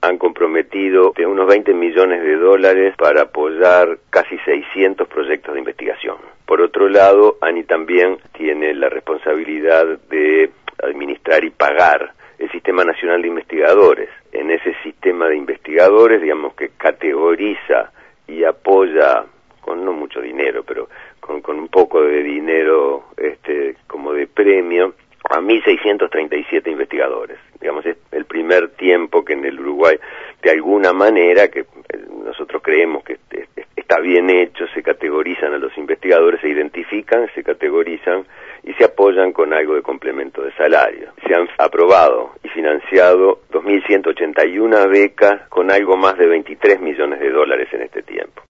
han comprometido de unos 20 millones de dólares para apoyar casi 600 proyectos de investigación. Por otro lado, ANI también tiene la responsabilidad de administrar y pagar el Sistema Nacional de Investigadores. En ese sistema de investigadores, digamos que categoriza y apoya con no mucho dinero, pero con un poco de dinero como de premio a 1.637 investigadores. Digamos, es el primer tiempo que en el Uruguay, de alguna manera, que nosotros creemos que está bien hecho, se categorizan a los investigadores, se identifican, se categorizan y se apoyan con algo de complemento de salario. Se han aprobado y financiado 2.181 becas con algo más de 23 millones de dólares en este tiempo.